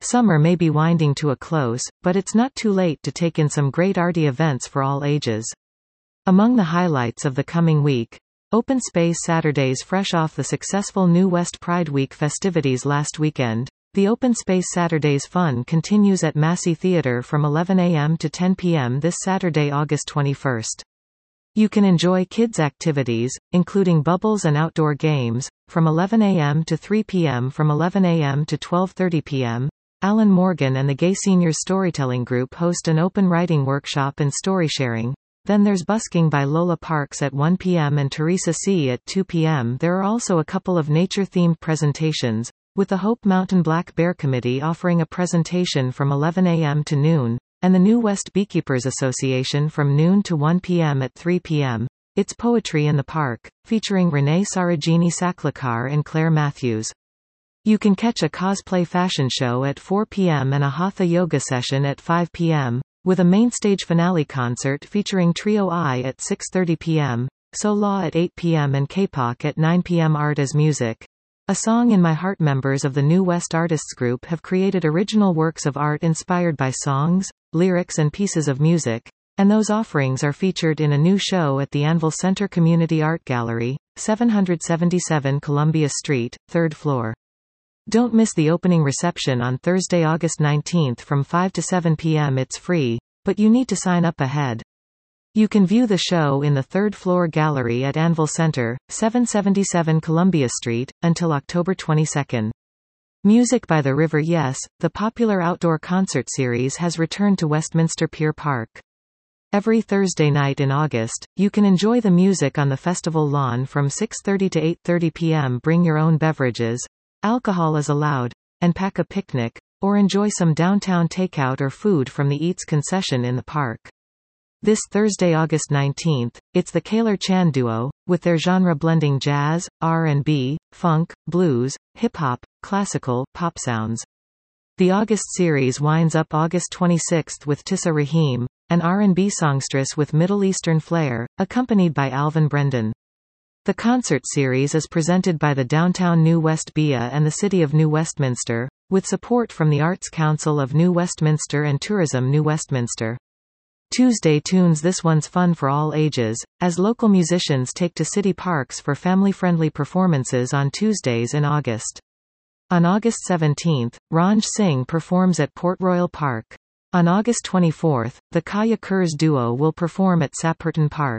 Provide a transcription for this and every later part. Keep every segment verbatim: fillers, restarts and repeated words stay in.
Summer may be winding to a close, but it's not too late to take in some great arty events for all ages. Among the highlights of the coming week: Open Space Saturdays. Fresh off the successful New West Pride Week festivities last weekend, the Open Space Saturdays fun continues at Massey Theatre from eleven a m to ten p m this Saturday, August twenty-first. You can enjoy kids' activities, including bubbles and outdoor games, from eleven a m to three p m From eleven a m to twelve thirty p m, Alan Morgan and the Gay Seniors Storytelling Group host an open writing workshop and story sharing. Then there's busking by Lola Parks at one p m and Teresa C. at two p m There are also a couple of nature-themed presentations, with the Hope Mountain Black Bear Committee offering a presentation from eleven a m to noon, and the New West Beekeepers Association from noon to one p m At three p m, it's Poetry in the Park, featuring Renee Sarajini Saklakar and Claire Matthews. You can catch a cosplay fashion show at four p m and a Hatha yoga session at five p m, with a mainstage finale concert featuring Trio I at six thirty p m, So Law at eight p m and K-pop at nine p m Art as Music. A Song in My Heart. Members of the New West Artists Group have created original works of art inspired by songs, lyrics and pieces of music, and those offerings are featured in a new show at the Anvil Center Community Art Gallery, seven seventy-seven Columbia Street, third floor. Don't miss the opening reception on Thursday, August nineteenth from five to seven p m It's free, but you need to sign up ahead. You can view the show in the third floor gallery at Anvil Center, seven seventy-seven Columbia Street, until October twenty-second. Music by the River. Yes, the popular outdoor concert series has returned to Westminster Pier Park. Every Thursday night in August, you can enjoy the music on the festival lawn from six thirty to eight thirty p m Bring your own beverages. Alcohol is allowed, and pack a picnic, or enjoy some downtown takeout or food from the Eats concession in the park. This Thursday, August nineteenth, it's the Kaler Chan Duo, with their genre-blending jazz, R and B, funk, blues, hip-hop, classical, pop sounds. The August series winds up August twenty-sixth with Tissa Rahim, an R and B songstress with Middle Eastern flair, accompanied by Alvin Brendan. The concert series is presented by the Downtown New West B I A and the City of New Westminster, with support from the Arts Council of New Westminster and Tourism New Westminster. Tuesday Tunes. This one's fun for all ages, as local musicians take to city parks for family-friendly performances on Tuesdays in August. On August seventeenth, Ranj Singh performs at Port Royal Park. On August twenty-fourth, the Kaya Kurz Duo will perform at Sapperton Park.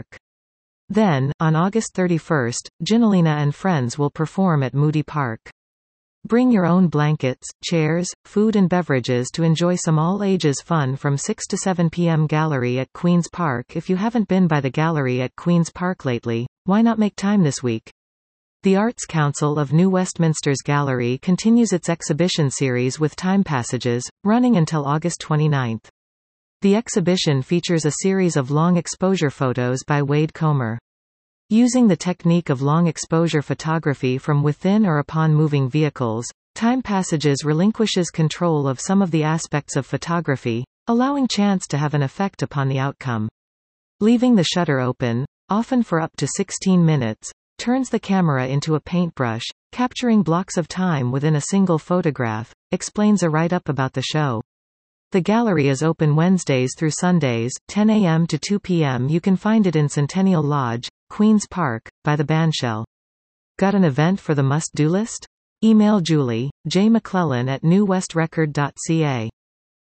Then, on August thirty-first, Ginalina and Friends will perform at Moody Park. Bring your own blankets, chairs, food and beverages to enjoy some all-ages fun from six to seven p m Gallery at Queen's Park. If you haven't been by the gallery at Queen's Park lately, why not make time this week? The Arts Council of New Westminster's Gallery continues its exhibition series with time passages, running until August twenty-ninth. The exhibition features a series of long exposure photos by Wade Comer. Using the technique of long exposure photography from within or upon moving vehicles, Time Passages relinquishes control of some of the aspects of photography, allowing chance to have an effect upon the outcome. Leaving the shutter open, often for up to sixteen minutes, turns the camera into a paintbrush, capturing blocks of time within a single photograph, explains a write-up about the show. The gallery is open Wednesdays through Sundays, ten a m to two p m You can find it in Centennial Lodge, Queen's Park, by the Bandshell. Got an event for the must-do list? Email Julie, J. McClellan at new west record dot c a.